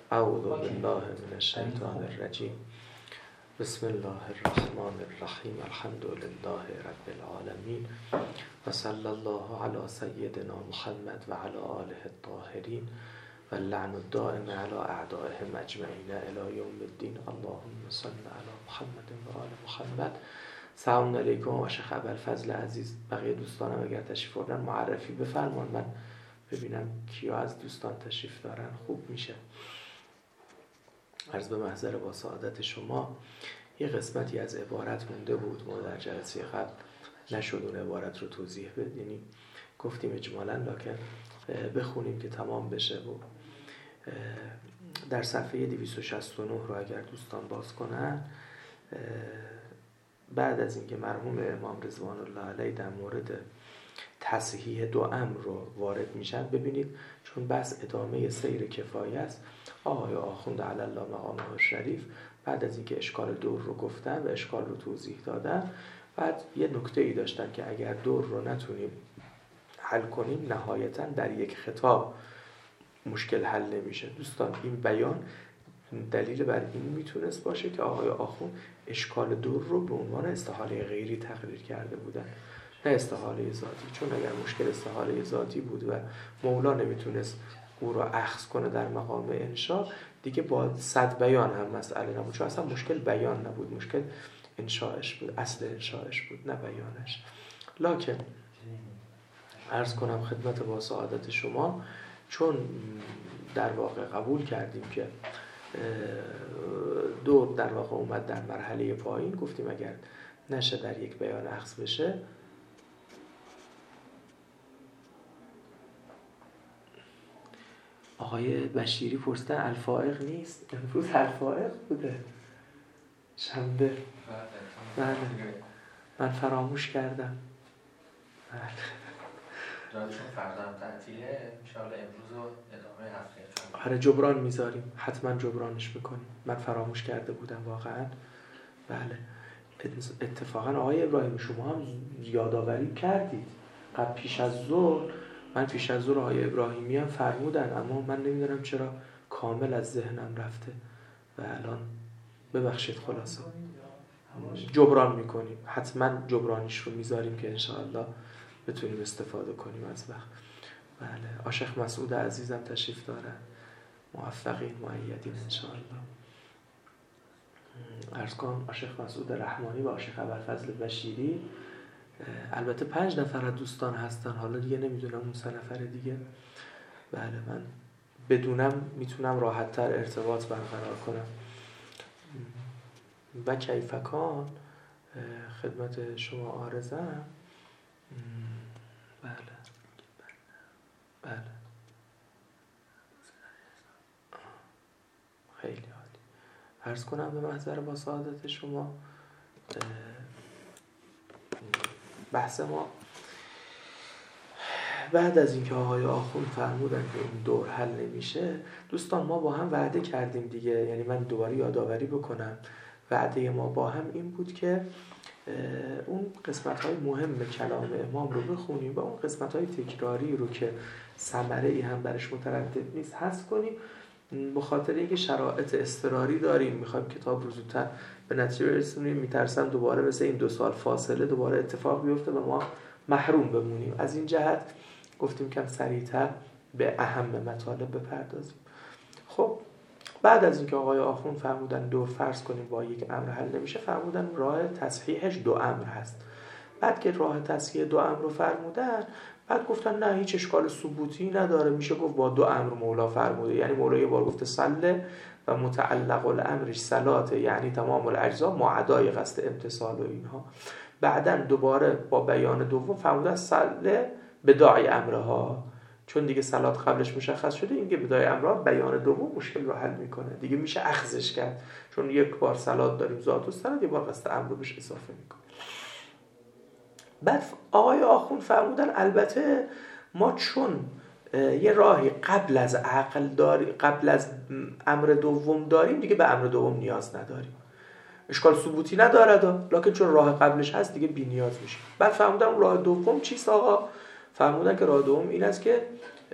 اعوذ بالله من الشیطان الرجیم. بسم الله الرحمن الرحیم. الحمد لله رب العالمین و صلی الله علی سیدنا محمد و علی آله الطاهرین و اللعن الدائم علی اعدائهم اجمعین الی یوم الدین. اللهم صل علی محمد و آل محمد. سلام علیکم. و شیخ ابوالفضل عزیز، بقیه دوستانم اگر تشریف آوردن معرفی بفرمان، من ببینم کیا از دوستان تشریف دارن خوب میشه. عرض به محضر با سعادت شما. یه قسمتی از عبارت مونده بود، ما در جلسه قبل نشد اون عبارت رو توضیح بدیم، یعنی گفتیم اجمالاً لکن بخونیم که تمام بشه. و در صفحه 269 رو اگر دوستان باز کنن، بعد از اینکه مرحوم امام رضوان الله علیه در مورد تصحیح دو امر رو وارد میشن، ببینید چون بس ادامه سیر کفایه است، آقای آخوند علی الله مقامه شریف بعد از اینکه اشکال دور رو گفتن و اشکال رو توضیح دادن، بعد یه نکته ای داشتن که اگر دور رو نتونیم حل کنیم نهایتاً در یک خطاب مشکل حل نمیشه. دوستان این بیان دلیل بر این میتونست باشه که آقای آخوند اشکال دور رو به عنوان استحاله غیری تقریر کرده بودن، نه استحاله ذاتی. چون اگر مشکل استحاله ذاتی بود و مولا نمیتونست او را اخذ کنه در مقام انشاء، دیگه با 100 بیان هم مسئله نبود، چون اصلا مشکل بیان نبود، مشکل انشاءش بود، اصل انشاءش بود نه بیانش. لکن عرض کنم خدمت با سعادت شما، چون در واقع قبول کردیم که دور در واقع اومد در مرحله پایین، گفتیم اگر نشه در یک بیان اخذ بشه، آقای بشیری پرسیدن الفائق نیست. امروز الفائق بوده، شنبه. بله من فراموش کردم. بله جایشون فردا هم تعطیله، انشاءالله امروز و ادامه هفته. آره جبران میذاریم، حتما جبرانش میکنیم. من فراموش کرده بودم واقعا. بله اتفاقا آقای ابراهیم شما هم یادآوری کردید قبل پیش از ظهر. من پیش از ظهر آقای ابراهیمی هم فرمودن، اما من نمیدونم چرا کامل از ذهنم رفته و الان ببخشید. خلاصه جبران میکنیم، حتما جبرانیش رو میذاریم که انشاءالله بتونیم استفاده کنیم از وقت. بله آشیخ مسعود عزیزم تشریف دارن، موفقین مؤیدین انشاءالله. عرض کنم آشیخ مسعود رحمانی و آشیخ ابوالفضل بشیری، البته 5 نفر از دوستان هستن، حالا دیگه نمیدونم اون 3 نفر دیگه. بله من بدونم میتونم راحت تر ارتباط برقرار کنم. و کیفکان خدمت شما عارضم. بله بله خیلی عالی. عرض کنم به محضر با سعادت شما، بحث ما بعد از اینکه آقای آخوند فرمودن که این دور حل نمیشه، دوستان ما با هم وعده کردیم دیگه، یعنی من دوباره یادآوری بکنم، وعده ما با هم این بود که اون قسمت‌های مهم کلام امام رو بخونیم و اون قسمت‌های تکراری رو که ثمره‌ای هم برش مترتب نیست حذف کنیم، به خاطر اینکه شرایط اضطراری داریم، می‌خوایم کتاب رو زودتر به نتیجه برسونیم، می‌ترسم دوباره مثل این 2 سال فاصله دوباره اتفاق بیفته و ما محروم بمونیم. از این جهت گفتیم کم سریعتر به اهم مطالب بپردازیم. خب بعد از اینکه آقای آخوند فرمودن دور فرض کنیم با یک امر حل نمیشه، فرمودن راه تصحیحش 2 امر هست. بعد که راه تصحیح 2 امر رو فرمودن، بعد گفتن نه هیچ اشکال ثبوتی نداره، میشه گفت با 2 امر مولا فرموده. یعنی مولا یه بار گفته صله و متعلق الامرش صلاته، یعنی تمام الاجزا معدای قصد امتثال و اینها. بعدن دوباره با بیان دوم فرمودن صله بداعی امرها، چون دیگه صلات قبلش مشخص شده، این که بداعی امرها بیان دوم مشکل رو حل میکنه دیگه، میشه اخذش کرد، چون یک بار صلات داریم ذات و صلات، یه بار قصد امر رو بهش اضافه میکنه. بعد آقای آخوند فرمودن البته ما چون یه راهی قبل از عقل داریم، قبل از امر دوم داریم، دیگه به امر دوم نیاز نداریم، اشکال ثبوتی نداره، لکن چون راه قبلش هست دیگه بی نیاز میشه. بعد فرمودن راه دوم چیست آقا؟ فرمودن که راه دوم این است که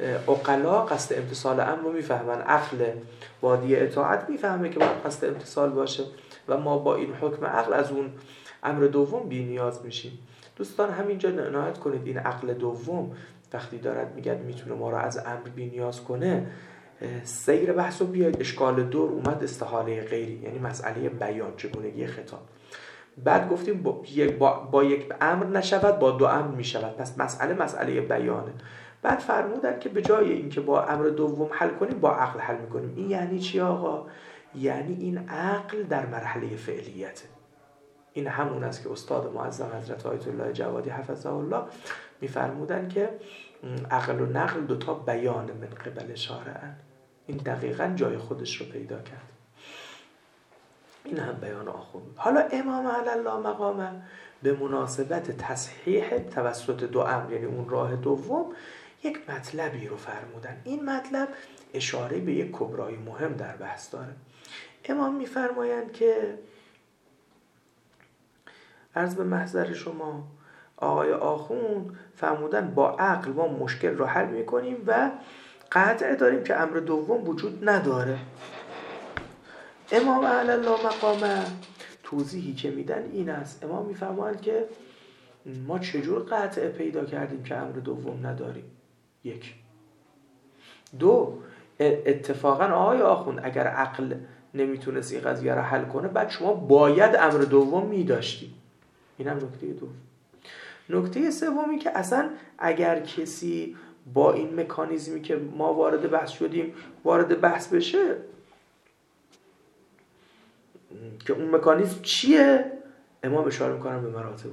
عقلا قصد امتثال امر رو میفهمن، عقل وادی اطاعت میفهمه که باید قصد امتثال باشه و ما با این حکم عقل از اون امر دوم بی نیاز میشیم. دوستان همینجا عنایت کنید، این عقل دوم وقتی دارد میگن میتونه ما رو از امر بی نیاز کنه، سیر بحث رو بیاید اشکال دور اومد استحاله غیری، یعنی مسئله بیان، چگونگی خطاب. بعد گفتیم با یک امر نشود با دو امر میشود، پس مسئله بیانه. بعد فرمودن که به جای اینکه با امر دوم حل کنیم با عقل حل میکنیم. این یعنی چی آقا؟ یعنی این عقل در مرحله فعلیته. این همون است که استاد معظم حضرت آیت الله جوادی حفظه الله میفرمودن که عقل و نقل دوتا بیان من قبل شارعن. این دقیقاً جای خودش رو پیدا کرد. این هم بیان آخوند. حالا امام علی الله مقامه به مناسبت تصحیح توسط دو امر، یعنی اون راه دوم، یک مطلبی رو فرمودن. این مطلب اشاره به یک کبرای مهم در بحث داره. امام میفرمایند که عرض به محضر شما آقای آخوند فرمودن با عقل ما مشکل رو حل میکنیم و قطع داریم که امر دوم وجود نداره. امام علی الله مقامه توضیحی که میدن این است. امام میفرمایند که ما چجور قطع پیدا کردیم که امر دوم نداریم؟ یک. دو، اتفاقا آقای آخوند اگر عقل نمیتونست این قضیه رو حل کنه، بعد شما باید امر دوم میداشتیم. این هم نکته دوم. نکته سومی که اصلا اگر کسی با این مکانیزمی که ما وارد بحث شدیم وارد بحث بشه، که اون مکانیزم چیه؟ امام اشاره میکنن به مراتب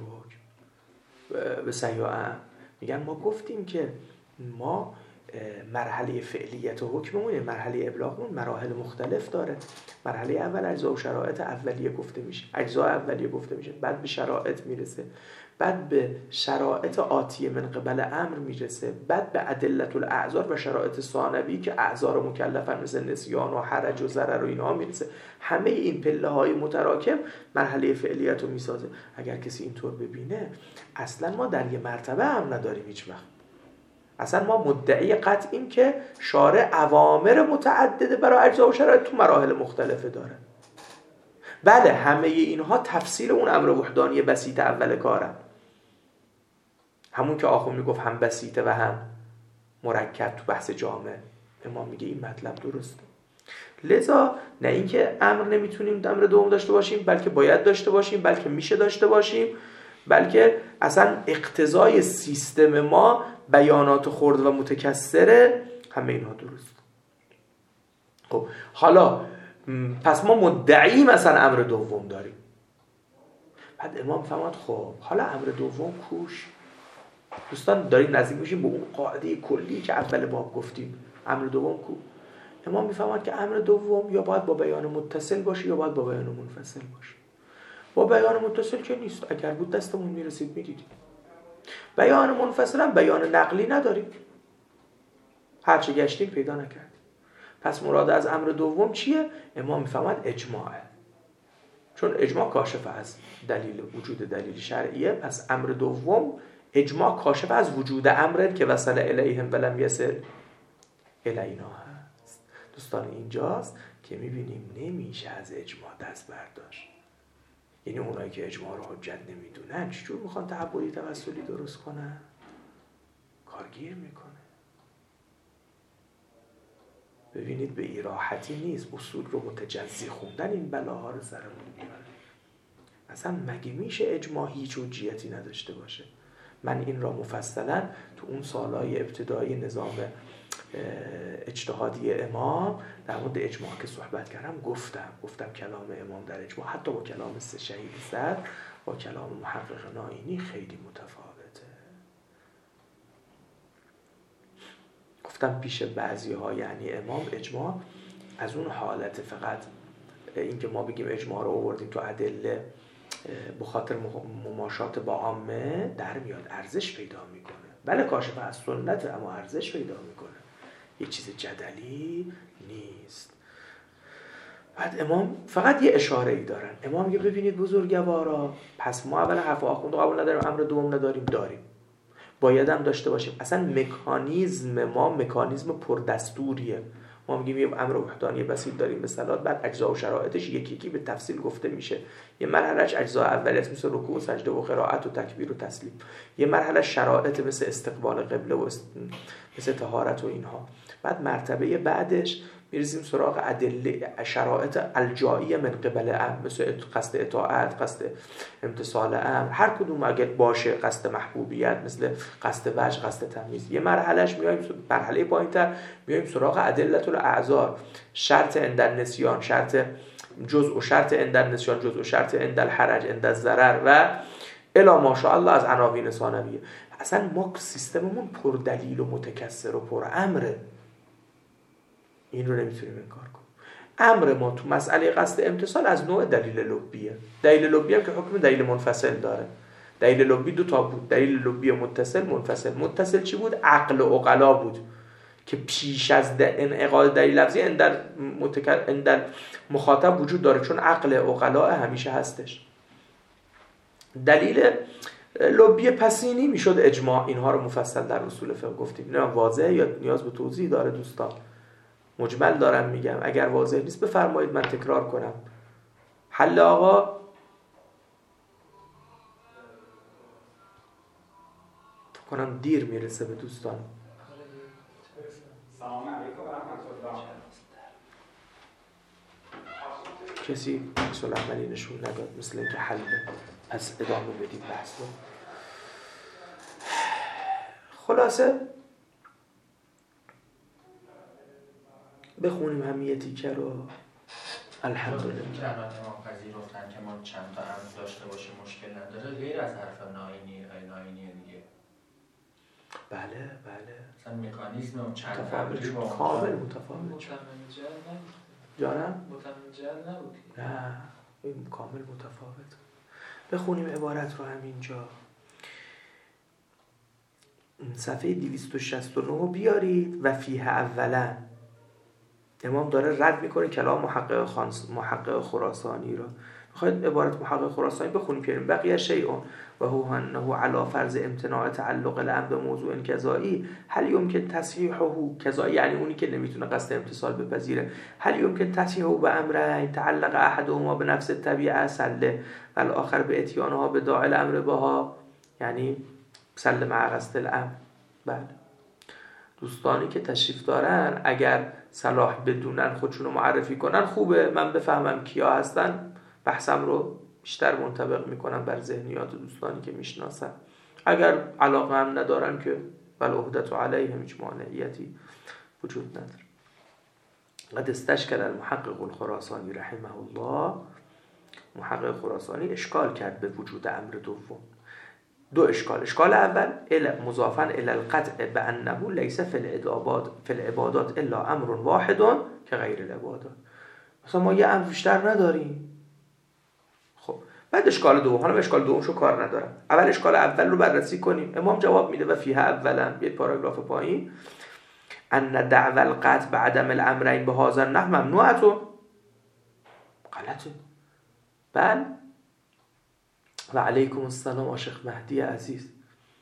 حکم، به صحیح و اعم. میگن ما گفتیم که ما مرحله فعلیت و حکممون، مرحله ابلاغمون مراحل مختلف داره. مرحله اول اجزا و شرایط اولیه گفته میشه، اجزا اولیه گفته میشه، بعد به شرایط میرسه، بعد به شرایط آتیه من قبل امر میرسه، بعد به ادلت الاعذار و شرایط ثانوی که اعذار مکلفن مثل نسیان و حرج و ضرر و اینها میرسه. همه این پله های متراکم مرحله فعلیت رو میسازه. اگر کسی اینطور ببینه اصلا ما در یه مرتبه هم نداریم هیچ وقت. اصلا ما مدعی قطعیم که شارع اوامر متعدده برای اجزا و شرایط تو مراحل مختلفه داره. بله همه اینها تفصیل اون امر وحدانی بسیط اول کارن، همون که آخون میگفت هم بسیطه و هم مرکب تو بحث جامع. امام میگه این مطلب درسته. لذا نه اینکه امر نمیتونیم امر دوم داشته باشیم، بلکه باید داشته باشیم، بلکه میشه داشته باشیم، بلکه اصلا اقتضای سیستم ما بیانات خرد و متکثره. همه اینها درست. خب حالا پس ما مدعی مثلا امر دوم داریم. بعد امام فرمود خب حالا امر دوم کوش. دوستان داریم نزدیک میشیم به اون قاعده کلی که اول باب گفتیم. امر دوم کو؟ امام میفهمد که امر دوم یا باید با بیان متصل باشه یا باید با بیان منفصل باشه. با بیان متصل که نیست، اگر بود دستمون میرسید میدیدیم. بیان منفصل هم بیان نقلی نداریم، هرچی گشتیم پیدا نکردیم. پس مراد از امر دوم چیه؟ امام میفهمد اجماعه، چون اجماع کاشف از دلیل وجود دلیل شرعیه. پس امر دوم اجماع کاشف از وجود امر که وصل الیهم ولم یصل الینا هست. دوستان اینجاست که میبینیم نمیشه از اجماع دست برداشت. یعنی اونایی که اجماع رو حجت نمیدونن چجور میخوان تعبدی توسلی درست کنن؟ کارگیر میکنه. ببینید به این راحتی نیست اصول رو متجزی خوندن این بلاها رو سرمون میاره. اصلا مگه میشه اجماع هیچ حجیتی نداشته باشه؟ من این را مفصلا تو اون سالهای ابتدایی نظام اجتهادی امام در مورد اجماع که صحبت کردم گفتم کلام امام در اجماع حتی با کلام شهید صدر با کلام محقق نائینی خیلی متفاوته. گفتم پیش بعضی ها یعنی امام اجماع از اون حالت فقط اینکه ما بگیم اجماع رو آوردیم تو ادله به خاطر مماشات با عامه در میاد، ارزش پیدا میکنه. بله کاشف از سنت، اما ارزش پیدا میکنه، یه چیز جدلی نیست. بعد امام فقط یه اشاره ای دارن. امام میگه ببینید بزرگوارا، پس ما اولا حرف آخوند قبول نداریم، امر دوم نداریم، داریم. باید هم داشته باشیم. اصلا مکانیزم ما مکانیزم پردستوریه. ما میگیم یه امر وحدانی بسیط داریم به صلات، بعد اجزا و شرایطش یکی یکی به تفصیل گفته میشه. یه مرحلهش اجزا اولیت مثل رکوع و سجده و قرائت و تکبیر و تسلیم، یه مرحله شرایط مثل استقبال قبله و مثل طهارت و اینها. بعد مرتبه بعدش میرسیم سراغ ادله شرایط الجائیه من قبل امر، مثل قصد اطاعت، قصد امتثال امر، هر کدوم اگه باشه، قصد محبوبیت مثل قصد وجه، قصد تمییز. یه مرحلهش میایم مرحله پایینتر میایم سراغ ادله الاعذار، شرط عند النسیان، شرط جزء و شرط عند النسیان، جزء و شرط عند الحرج، عند الضرر و الا ماشاءالله از عناوین ثانویه. اصلا ما سیستممون پر دلیل و متکثر و پر امره، این رو نمیتونیم انکار کنیم. امر ما تو مسئله قصد امتثال از نوع دلیل لبیه. دلیل لبی هم که حکم دلیل منفصل داره. دلیل لبی دو تا بود، دلیل لبی متصل، منفصل. متصل چی بود؟ عقل و عقلا بود که پیش از انعقاد دلیل لفظی عند مخاطب وجود داره، چون عقل عقلا همیشه هستش. دلیل لبی پسینی میشد اجماع. اینها رو مفصل در اصول فقه گفتیم. نه واضحه یا نیاز به توضیح داره دوستان؟ مجمل دارم میگم، اگر واضح نیست بفرمایید من تکرار کنم. حل آقا؟ فکر کنم دیر میرسه به دوستان. سلام علیکم و رحمت الله. کسی عکس العملی نشون نداد مثل اینکه حله. پس ادامه بدیم بحث رو. خلاصه بخونیم هم یه تیکه رو. الحمدلله که الان امام پذیرفتن که ما چند تا امر داشته باشیم مشکل نداره، غیر از حرف ناینی دیگه. بله مثلا مکانیزم اون چند متفاوت امری با کامل متفاوت جانم؟ متمجل نبود. نه این کامل متفاوت. بخونیم عبارت رو همینجا. صفحه 269 بیارید. و فیه اولا امام داره رد میکنه کلام محقق خراسانی رو. میخواید عبارت محقق خراسانی بخونیم که بقیه شیء و هو انه علی فرض امتناع تعلق الامر به موضوع کذایی هل یمکن تصحیحه، کذایی یعنی اونی که نمیتونه قصد امتصال بپذیره، هل یمکن تصحیحه به امرین تعلق احدهما به نفس الطبیعه سله و الاخر به اتیانها به داعی الامر بها، یعنی سله مع قصد الامر. بله دوستانی که تشریف دارن اگر صلاح بدونن خودشونو معرفی کنن خوبه، من بفهمم کیا هستن، بحثم رو بیشتر منطبق میکنم بر ذهنیات دوستانی که میشناسن. اگر علاقه هم ندارن که بل عهدت علیهم، هیچ مانعیتی وجود نداره. قد استشکل المحقق الخراسانی رحمه الله، محقق خراسانی اشکال کرد به وجود امر دوم. دو اشکال. اشکال اول مضافا الی القطع بانه لیس فی العبادات الا امر واحد که غیر العبادات. مثلا ما یه امر بیشتر نداریم. خب بعد اشکال دوم، حالا اشکال دومشو کار ندارم، اول اشکال اول رو بررسی کنیم. امام جواب میده و فیها اولا، یه پاراگراف پایین، ان دعوى القطع بعدم الامرین به هذا النحو ممنوعه. غلطه. و علیکم السلام آشق مهدی عزیز.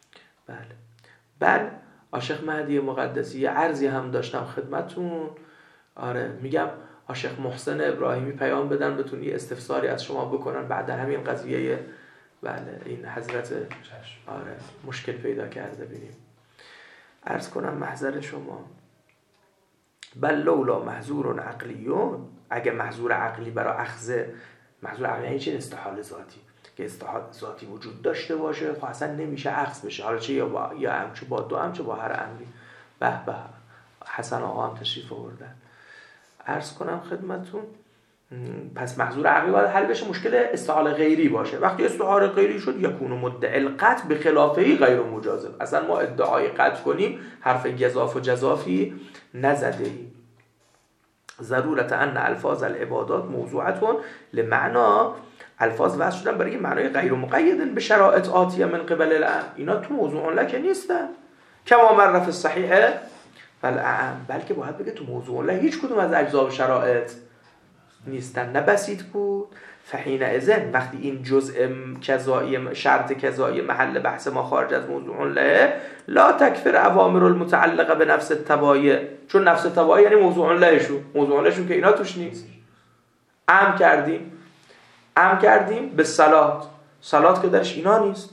بله آشق مهدی مقدسی، یه عرضی هم داشتم خدمتون. آره میگم آشق محسن ابراهیمی پیام بدن بتون یه استفساری از شما بکنن بعد همین قضیه. بله این حضرت آره مشکل پیدا کرده. ببینیم عرض کنم محضر شما. بل لولا محظور عقلیون، اگه محظور عقلی برای اخذ، محظور عقلی یعنی چه؟ استحال ذاتی، که استحال ذاتی وجود داشته باشه خب اصلا نمیشه اخذ بشه، حالا چه یا هم چه با دو هم چه با هر امری. به به حسن آقا هم تشریف آوردن. عرض کنم خدمتون پس محظور عقلی باید حل بشه، مشکل استحال غیری باشه. وقتی استحال غیری شد یکون مدعی القطع به خلافهی غیر مجازم، اصلا ما ادعای قطع کنیم حرف گزاف و جزافی نزده ایم. ضرورت ان الفاظ العبادات موضوعتون لمعنا، الفاظ وضع شدن برای معنای غیر مقید به شرایط آتیه من قبل الامر، اینا تو موضوع لکه نیستن کما معرف الصحیح فالعام، بلکه باید بگه تو موضوع لکه هیچ کدوم از اجزا و شرایط نیستن. نه بسیط بود فحینئذ وقتی این جزء کذایی شرط کذایی محل بحث ما خارج از موضوع له لا تکفر اوامر المتعلقه به نفس التبایع، چون نفس التبایع یعنی موضوع لهشون که اینا توش نیست. امر کردیم به صلات که درش اینا نیست.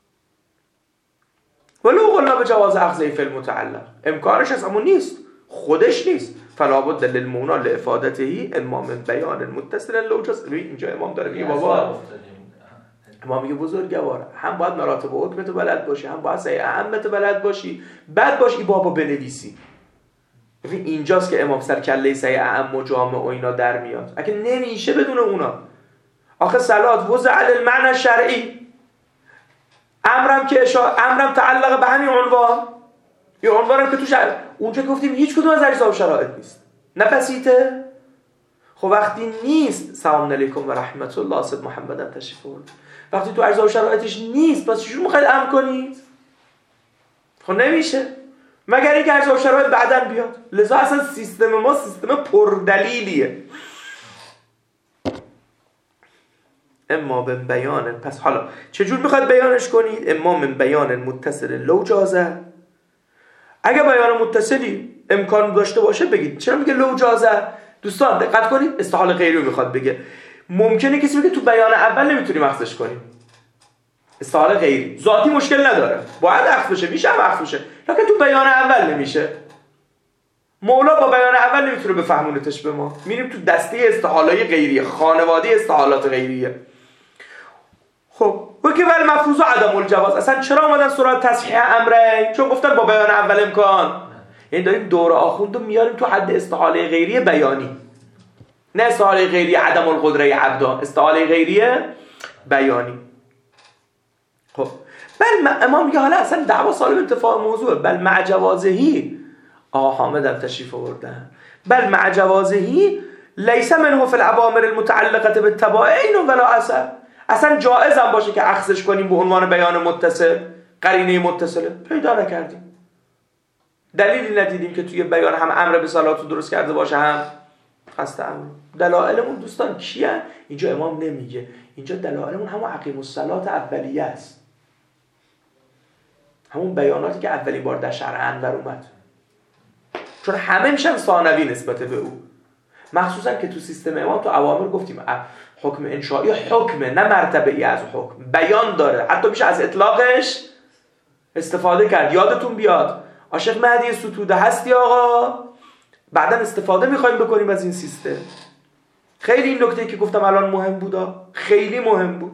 ولو قلنا به جواز اخذ فی المتعلق، امکانش هست اما نیست، خودش نیست. فلا بد للمونا لافادته اما من بیان متصل لوجاز. اینجا امام داره میگه بابا، امام میگه بزرگوار، هم باید مراتب و حکمت بلد باشی، هم باید سعی اهمت بلد باشی، بعد باشی بابا بنویسی. ببین اینجاست که امام سر کله سعی اهم و جامع و اینا در میاد. اگه نمیشه بدون اونا، آخه صلات وضع علی المعنى الشرعی، امرم تعلق به همین عنوان، یه عنوانم که توش اونجا گفتیم هیچ کدوم از اجزا و شرایط نیست، نه بسیطه. خب وقتی نیست، سلام علیکم و رحمت الله سید محمد هم تشریف آورد، وقتی تو اجزا و شرایطش نیست، پس چجور میخواید امر کنید؟ خب نمیشه مگر اینکه اجزا و شرایط بعداً بیاد. لذا اصلا سیستم ما سیستم پردلیلیه. اما من بیان، پس حالا چجور میخواد بیانش کنید؟ اما من بیان متصل لو جازه، اگه بیان متصلی امکان داشته باشه بگید. چرا میگه لو جازه؟ دوستان دقت کنید، استحاله غیری رو میخواد بگه. ممکنه کسی بگه تو بیان اول نمیتونیم اخذش کنیم، استحاله غیری ذاتی مشکل نداره، باید اخذ بشه، میشه هم اخذ بشه، لکن تو بیان اول نمیشه. مولا با بیان اول نمیتونه بفهمونتش به ما، میریم تو دسته استحاله غیریه، خانواده استحالات غیریه. خب و که ول مفروض عدم الجواز، اصلا چرا اومدن سراغ تصحیح امره؟ چون گفتن با بیان اول امکان. یعنی داریم دور آخوند رو میاریم تو حد استحاله غیری بیانی، نه استحاله غیری عدم القدره عبدا، استحاله غیری بیانی. خب بل امام میگه حالا اصلا دعوا سالب اتفاق موضوع، بل مع جوازهی، حامد هم تشریف آوردن، بل مع جوازهی لیس منه فی الاوامر المتعلقه بالتباین ولا اثر، اصلا جائز هم باشه که اخذش کنیم به عنوان بیان متصل، قرینه متصله پیدا نکردیم، دلیلی ندیدیم که توی بیان هم امر به صلات رو درست کرده باشه، هم خسته امر. دلایلمون دوستان کیه؟ اینجا امام نمیگه، اینجا دلایلمون همون اقیم الصلات اولیه است، همون بیاناتی که اولین بار در شرع انور اومد، چون همه میشن ثانوی نسبت به او، مخصوصا که تو سیستم امام تو اوامر گفتیم حکم انشائی حکمه، نه مرتبه ای از حکم، بیان داره، حتی میشه از اطلاقش استفاده کرد. یادتون بیاد عاشق مهدی ستوده هستی آقا، بعدا استفاده میخوایم بکنیم از این سیستم. خیلی این نکته که گفتم الان مهم بود، خیلی مهم بود.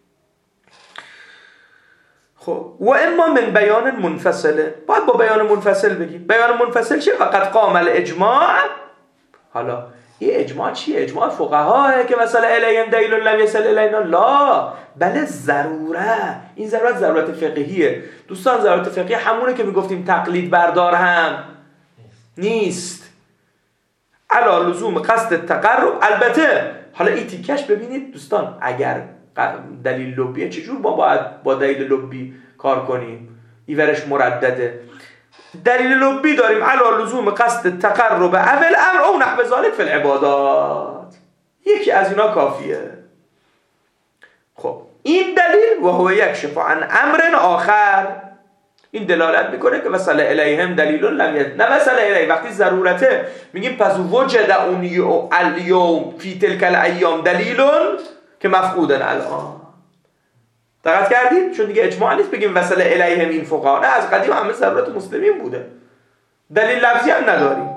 خب و اما من بیان منفصله، باید با بیان منفصل بگیم. بیان منفصل چیه؟ فقط قام الاجماع. حالا این اجماع چیه؟ اجماع فقهاه که مثلا الیهم دلیل لم یصل الینا، لا بله ضروره. این ضرورت فقهیه دوستان. ضرورت فقهی همونه که میگفتیم تقلید بردار هم نیست، علا لزوم قصد تقرب. البته حالا این تیکش ببینید دوستان، اگر دلیل لبیه چجور ما باید با دلیل لبی کار کنیم؟ ایورش مردده. دلیل لبی داریم علا لزوم قصد تقرب اول امر او نحو ذلک فی العبادات، یکی از اینا کافیه. خب این دلیل و هو یکشف عن امر آخر، این دلالت میکنه که وصل الیهم دلیل لم ید، نه وصل الیه وقتی ضرورته میگیم پس وجد اون الیوم فی تلک الایام دلیل که مفقودن الان. دقت کردید؟ چون دیگه اجماع نیست بگیم وصل الیهم این فقها، نه از قدیم همه ضرورت مسلمین بوده، دلیل لفظی هم نداریم.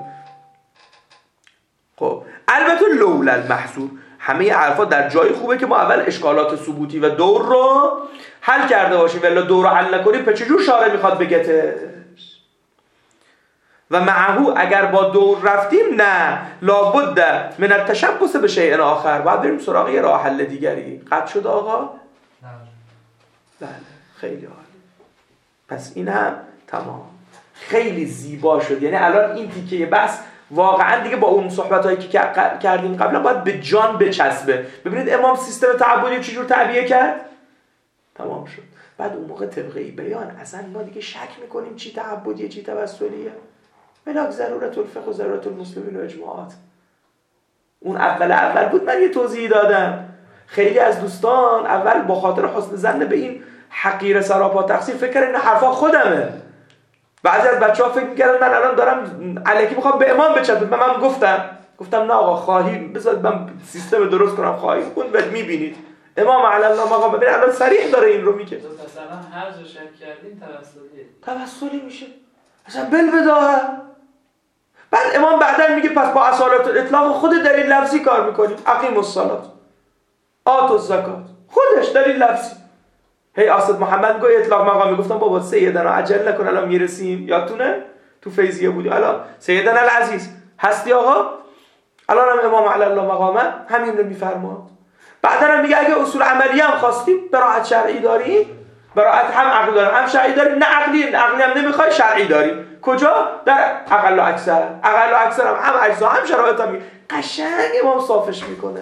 خب البته لولا المحظور، همه حرفا در جای خوبه که ما اول اشکالات ثبوتی و دور رو حل کرده باشیم، ولی دور رو حل نکنیم پس چجور شارع میخواد بگتش؟ و معهو اگر با دور رفتیم نه لابد من التشبث به شیء آخر، باید بریم سراغ یه راه حل دیگری. قطع شد آقا؟ بله خیلی عالی. پس این هم تمام، خیلی زیبا شد. یعنی الان این تیکه بس واقعا دیگه با اون صحبتایی که کردیم قبلا باید به جان بچسبه. ببینید امام سیستم تعبدی چجور تعبیه کرد؟ تمام شد. بعد اون موقع طبقه بیان اصلا ما دیگه شک میکنیم چی تعبدیه چی توسلیه. ملاک ضرورت الفقه و ضرورت المسلمین و اجماعات. اون اول بود، من یه توضیح دادم. خیلی از دوستان اول با خاطر حسن ظن به این حقیر سراپا تقصیر فکر کردن حرفا خودمه. بعضی از بچه‌ها فکر می‌کردن من الان دارم الکی می‌خوام به امام بچسبم. من گفتم نه آقا، خواهی بذار من سیستم درست کنم، خواهی کن بعد می‌بینید امام علی الله مقام. ببین الان صریح داره این رو میگه. مثلا هر جا شک کردین توسلی میشه مثلا بالبداهه. بعد امام بعدن میگه پس با اصالت اطلاق خود دلیل لفظی کار میکنیم. اقیم الصلات آتوا الزکات خودش دلیل لفظی. هی اسد محمد گوی اطلاق مقامی. گفتم بابا سیدنا عجل نکن الان میرسیم. یادتونه تو فیضیه بودی الان سیدنا العزیز هستی آقا. الان هم امام علی الله مقامه همین رو میفرماد. بعدا هم میگه اگه اصول عملی هم خواستیم براءت شرعی داریم، براءت هم عقلی داریم هم شرعی داریم. نه عقلی هم نمیخوای شرعی داریم. کجا؟ در اقل و اکثر هم اجزا هم شرایط هم قشنگ امام صافش میکنه.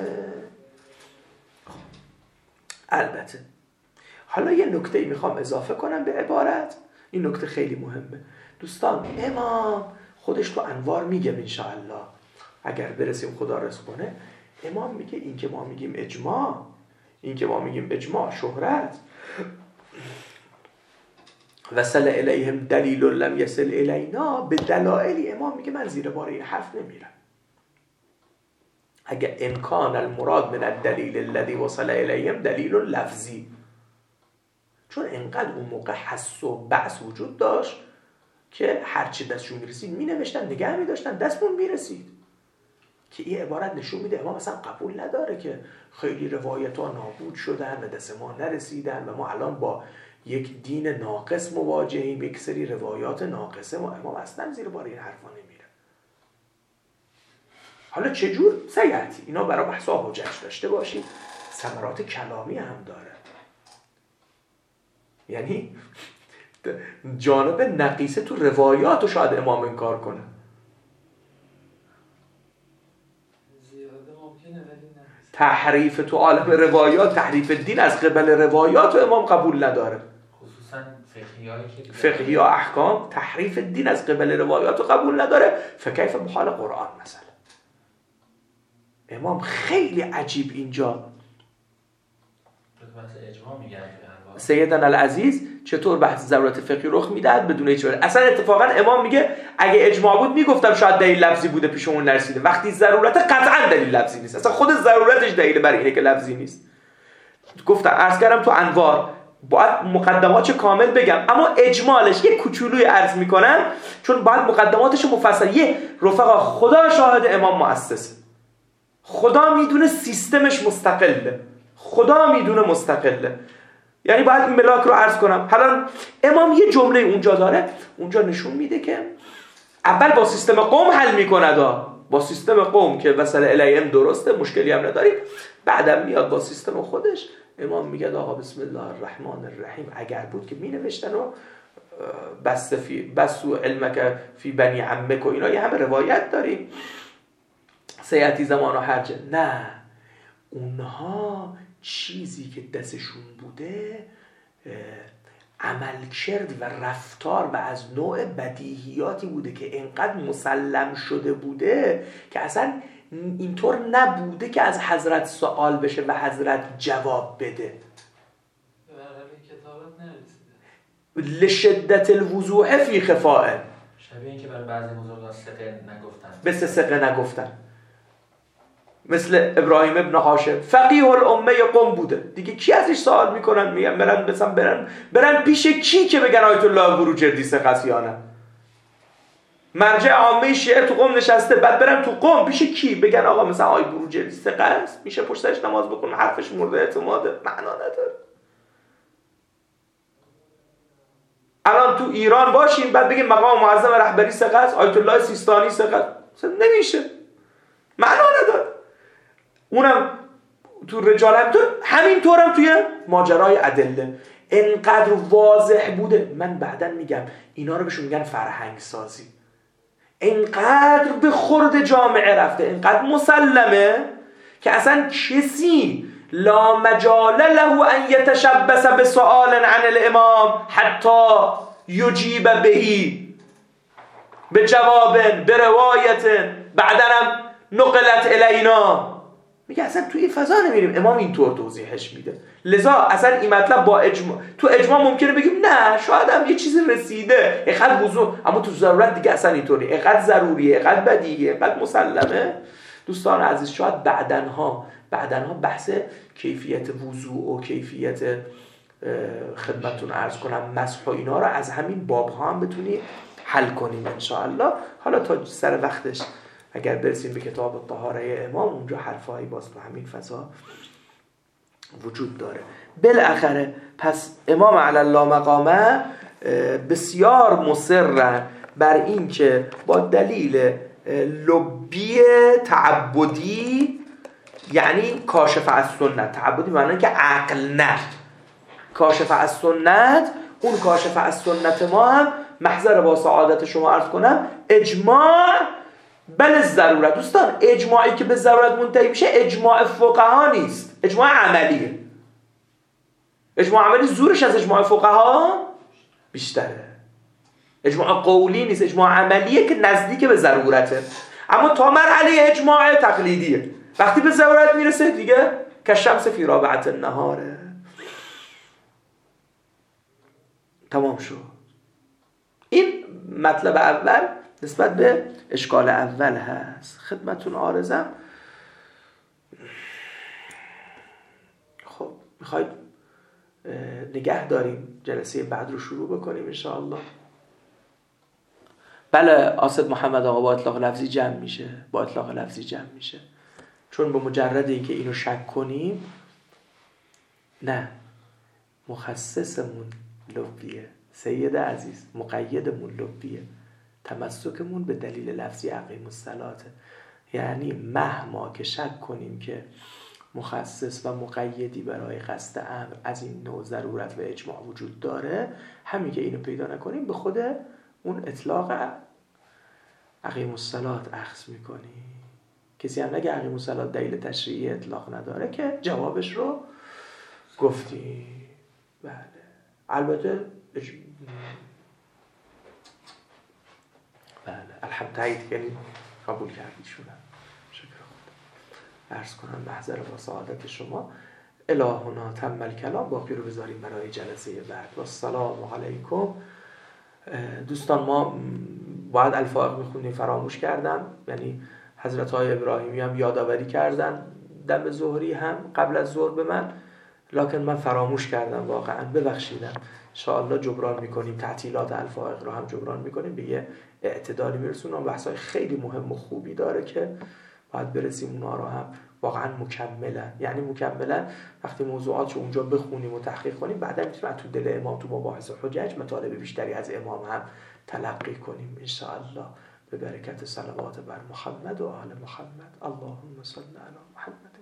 البته حالا یه نکته میخوام اضافه کنم به عبارت. این نکته خیلی مهمه دوستان. امام خودش تو انوار میگه انشاءالله اگر برسیم خدا رزق کنه. امام میگه این که ما میگیم اجماع شهرت وصل الیهم دلیل لم یصل الینا، به دلایلی امام میگه من زیر بار این حرف نمیرم. اگه امکان المراد من الدلیل الذی وصل الیهم دلیل لفظی، چون انقدر اون موقع حس و بعث وجود داشت که هرچی دستشون میرسید مینوشتن نگه میداشتن دستمون میرسید. که این عبارت نشون میده امام اصلا قبول نداره که خیلی روایت ها نابود شدن و دست ما نرسیدن و ما الان با یک دین ناقص مواجهیم، یک سری روایات ناقصه. ما امام اصلا زیر بار این حرفا نمیره. حالا چجور؟ سیعتی اینا برای بحثا حجج داشته باشیم. ثمرات کلامی هم داره. یعنی جانب نقیصه تو روایات رو شاید امام انکار کنه. تحریف تو عالم روایات، تحریف دین از قبل روایات و امام قبول نداره. خصوصا فقهی ها احکام تحریف دین از قبل روایات رو قبول نداره. فکیف بحال قرآن مثلا. امام خیلی عجیب اینجا سیدنا العزیز چطور بحث ضرورت فقهی رخ میدهد بدون هیچ وجه. اصلا اتفاقا امام میگه اگه اجماع بود میگفتم شاید دلیل لفظی بوده پیشمون نرسیده. وقتی ضرورت قطعا دلیل لفظی نیست. اصلا خود ضرورتش دلیل بر اینه که لفظی نیست. گفتم عرض کردم تو انوار باید مقدمات کامل بگم، اما اجمالش یه کوچولوی عرض میکنم چون باید مقدماتش مفصل. یه رفقا خدا شاهد امام مؤسسه. خدا میدونه سیستمش مستقله. خدا میدونه مستقله. یعنی باید این ملاک رو عرض کنم. حالا امام یه جمله اونجا داره، اونجا نشون میده که اول با سیستم قوم حل میکنه. با سیستم قوم که وصل الیهم درسته، مشکلی هم نداریم. بعدم میاد با سیستم خودش. امام میگه آقا بسم الله الرحمن الرحیم اگر بود که مینوشتن و بسو علمک فی بنی عمک و اینا یه همه روایت داریم. سیعتی زمان و حرجه. نه، اونها چیزی که دستشون بوده عملکرد و رفتار و از نوع بدیهیاتی بوده که انقدر مسلم شده بوده که اصلا اینطور نبوده که از حضرت سوال بشه و حضرت جواب بده. لشدت الوضوح فی خفاء. شبیه این که برای بعضی بزرگان ثقه نگفتن. بس ثقه نگفتن. مثل ابراهیم ابن هاشم فقیه الامه قم بوده دیگه. کی ازش سوال میکنن؟ میگن برن پیش کی که بگن آیت الله بروجردی ثقه یا نه؟ مرجع عامه شیعه تو قم نشسته، بعد برن تو قم پیش کی بگن آقا مثلا آیت بروجردی ثقه است، میشه پشت سرش نماز بکنه، حرفش مورد اعتماده؟ معنا نداره. الان تو ایران باشیم بعد بگیم مقام معظم رهبری ثقه است، آیت الله سیستانی ثقه است، نمیشه، معنا نداره. اونم تو رجال همینطور هم توی ماجرای ادله انقدر واضح بوده. من بعداً میگم اینا رو بهشون میگن فرهنگ سازی. انقدر به خورد جامعه رفته، انقدر مسلمه که اصلا کسی لا مجال له ان یتشبث بسؤال عن الامام حتی یجیب بهی به جواب به روایت بعداً هم نقلت الینا. میگه اصلا توی فضا نمیریم. امام اینطور توضیحش میده. لذا اصلا این مطلب با اجماع، تو اجماع ممکنه بگیم نه شاید هم یه چیزی رسیده اینقدر وضوح، اما تو ضرورت دیگه اصلا اینطوری، اینقدر ضروریه، اینقدر بدیهیه، اینقدر مسلمه. دوستان عزیز شاید بعدنها بحث کیفیت وضوء و کیفیت خدمتتون عرض کنم مسح و اینا رو از همین باب‌ها هم بتونی حل کنیم ان شاء الله. حالا تا سر وقتش اگر برسیم به کتاب طهاره امام، اونجا حرفایی باز تو همین فضا وجود داره. بالاخره پس امام علی الله مقامه بسیار مصر بر این که با دلیل لبی تعبدی، یعنی کاشف از سنت، تعبدی معنی که عقل نه، کاشف از سنت، اون کاشف از سنت ما هم محضر با سعادت شما عرض کنم اجماع بل ضرورت. دوستان اجماعی که به ضرورت منتهی میشه اجماع فقها نیست، اجماع عملیه. اجماع عملی زورش از اجماع فقها بیشتره. اجماع قولی نیست، اجماع عملیه که نزدیک به ضرورته. اما تا مرحله اجماع تقلیدیه، وقتی به ضرورت میرسه دیگه کالشمس فی رابعة النهاره، تمام شد. این مطلب اول نسبت به اشکال اول هست. خدمتون عارضم. خب میخواید نگه داریم جلسه بعد رو شروع بکنیم انشاءالله. بله آسد محمد آقا با اطلاق لفظی جمع میشه، چون به مجرد اینکه اینو شک کنیم، نه مخصصمون لبیه سید عزیز، مقیدمون لبیه، تمسکمون به دلیل لفظی اقیم الصلاة. یعنی مهما که شک کنیم که مخصص و مقیدی برای قصد امر از این نوع ضرورت و اجماع وجود داره، همین که اینو پیدا نکنیم به خود اون اطلاق اقیم الصلاة اخذ میکنیم. کسی هم نگه اقیم الصلاة دلیل تشریعی اطلاق نداره که جوابش رو گفتیم. بله البته بله الحمدلله یعنی قبول کردید شدن. شکر خدا. عرض کنم محضر با سعادت شما. الهنا تم الکلام، باقی رو بذاریم برای جلسه بعد. و السلام علیکم. دوستان ما باید الفائق میخوندیم، فراموش کردم، یعنی حضرت های ابراهیمی هم یادآوری کردن دم ظهری هم قبل از ظهر به من، لکن من فراموش کردم، واقعا ببخشیدم. انشاءالله جبران میکنیم، تعطیلات الفائق رو هم جبران میکنیم، به یه اعتدالی میرسونم. بحثای خیلی مهم و خوبی داره که باید برسیم اونا رو هم واقعا مکملن. یعنی مکملن وقتی موضوعات رو اونجا بخونیم و تحقیق کنیم، بعدا میتونیم تو دل امام تو مباحث حجج مطالب بیشتری از امام هم تلقی کنیم انشاءالله، به برکت صلوات بر محمد و آل محمد. اللهم صل علی محمد.